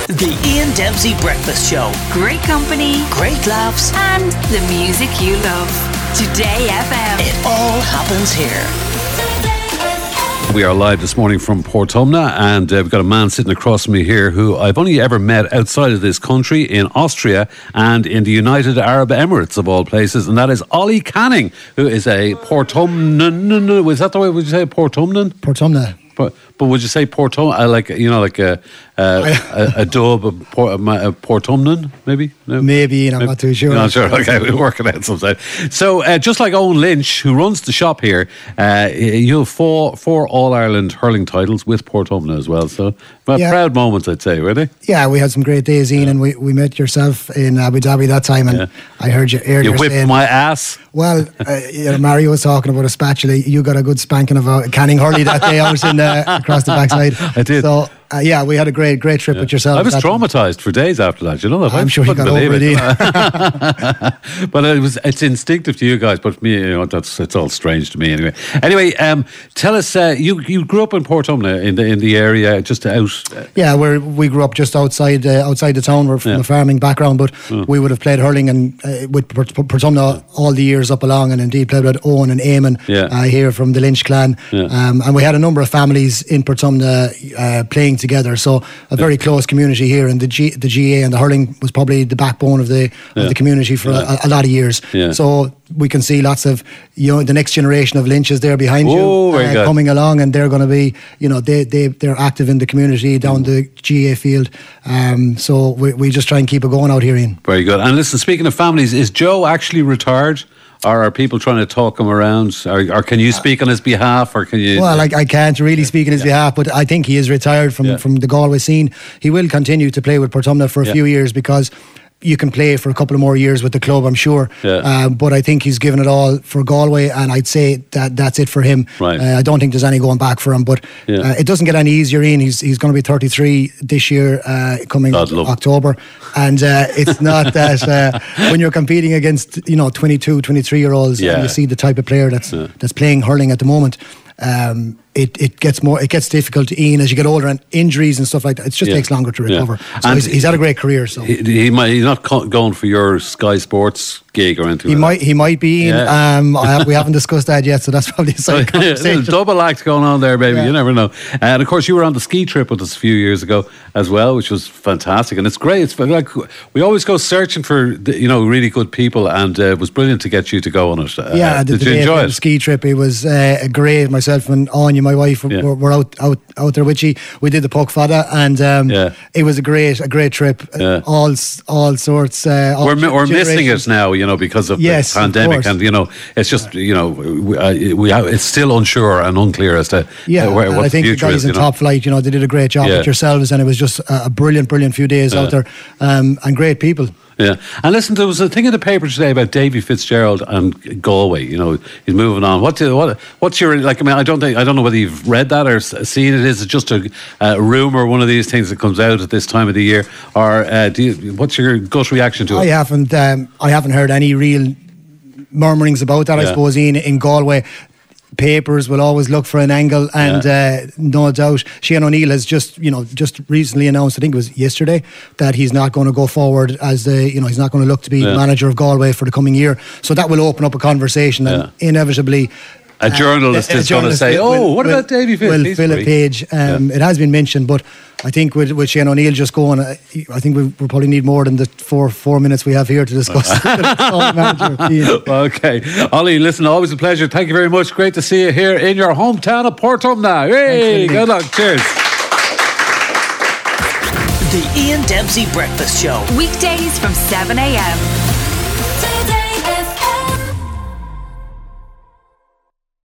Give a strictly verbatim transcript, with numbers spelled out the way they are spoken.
The Ian Dempsey Breakfast Show. Great company, great laughs, and the music you love. Today F M. It all happens here. We are live this morning from Portumna, and uh, we've got a man sitting across from me here who I've only ever met outside of this country, in Austria and in the United Arab Emirates of all places, and that is Ollie Canning, who is a Portumnan. Was that the way would you say Portumnan? Portumna. But, but would you say Portum, uh, like, you know, like a a, a, a dub, a, por, a Portumnan, maybe? No? Maybe, I'm maybe? not too sure. You're not sure, okay, we'll work it out sometime. So, uh, just like Owen Lynch, who runs the shop here, uh, you have four, four All-Ireland hurling titles with Portumna as well, so yeah. proud moments, I'd say, were they? Yeah, we had some great days, Ian, yeah. and we, we met yourself in Abu Dhabi that time, and yeah. I heard you earlier You whipped saying, my ass. Well, uh, you know, Mario was talking about a spatula. You got a good spanking of a Canning hurley that day out in uh, across the backside. I did. So, uh, yeah, we had a great, great trip yeah. with yourself. I was traumatised for days after that. You know that? I'm I sure you got over it. it. But it was, it's instinctive to you guys. But me, you know, that's it's all strange to me anyway. Anyway, um, tell us. Uh, you you grew up in Portumna in the in the area, just out. Uh, yeah, where we grew up just outside uh, outside the town. We're from yeah. a farming background, but oh. we would have played hurling and uh, with Portumna all the years up along, and indeed played with Owen and Eamon yeah. uh, here from the Lynch clan. Yeah. Um, and we had a number of families in Portumna uh, playing together. So a very yeah. close community here, and the G, the G A and the hurling was probably the backbone of the yeah. of the community for yeah. a, a lot of years. Yeah. So we can see lots of, you know, the next generation of Lynches there behind oh, you uh, coming along, and they're going to be, you know, they they they're active in the community down mm. the G A field. Um, so we we just try and keep it going out here, Ian. Very good. And listen, speaking of families, is Joe actually retired? Or are people trying to talk him around? Or, or can you speak on his behalf? Or can you? Well, I, I can't really speak on his yeah. behalf, but I think he is retired from, yeah. from the Galway scene. He will continue to play with Portumna for a yeah. few years, because you can play for a couple of more years with the club, I'm sure. Yeah. Um, but I think he's given it all for Galway, and I'd say that that's it for him. Right. Uh, I don't think there's any going back for him, but yeah. uh, it doesn't get any easier, Ian. He's he's going to be thirty-three this year, uh, coming October, and uh, it's not that uh, when you're competing against, you know, twenty-two, twenty-three year olds, yeah. and you see the type of player that's yeah. that's playing hurling at the moment. Um, it, it gets more it gets difficult, Ian, as you get older, and injuries and stuff like that. It just yeah. takes longer to recover. Yeah. So he's, he's had a great career. So he, he might he's not going for your Sky Sports gig or anything. He like might that. he might be. Yeah. Um, I have, we haven't discussed that yet, so that's probably a side conversation. Double act going on there, baby. Yeah. You never know. And of course, you were on the ski trip with us a few years ago as well, which was fantastic. And it's great. It's like we always go searching for the, you know, really good people, and uh, it was brilliant to get you to go on it. Uh, yeah, did the, you the enjoy it? The ski trip, it was uh, great. Myself and Anya, my wife, yeah. were, were out out out there with you. We did the Puck Fada, and um, yeah. it was a great a great trip. Yeah. All all sorts. Uh, all we're we're missing it now, you know, because of yes, the pandemic, and you know, it's just you know, we, uh, we have, it's still unsure and unclear as to yeah. uh, where, what I think the the guys is, in know? Top Flight, you know, they did a great job yeah. with yourselves, and it was just a, a brilliant, brilliant few days yeah. out there, um, and great people. Yeah, and listen, there was a thing in the paper today about Davy Fitzgerald and Galway. You know, he's moving on. What, do, what, what's your like? I mean, I don't think I don't know whether you've read that or seen it. Is it just a, a rumor, one of these things that comes out at this time of the year, or uh, do you, what's your gut reaction to it? I haven't, um, I haven't heard any real murmurings about that. Yeah. I suppose in in Galway, papers will always look for an angle, and yeah. uh, no doubt Shane O'Neill has just you know just recently announced, I think it was yesterday, that he's not going to go forward as the you know he's not going to look to be yeah. manager of Galway for the coming year. So that will open up a conversation, and yeah. inevitably a journalist uh, a, a is going to say, will, "Oh, what will, about Davy Fitz?" Will fill a page. Um, yeah. It has been mentioned, but I think with, with Shane O'Neill just going, I think we we'll probably need more than the four four minutes we have here to discuss. Okay, Ollie, listen, always a pleasure. Thank you very much. Great to see you here in your hometown of Portumna. Hey, good luck. Cheers. The Ian Dempsey Breakfast Show. Weekdays from seven a.m.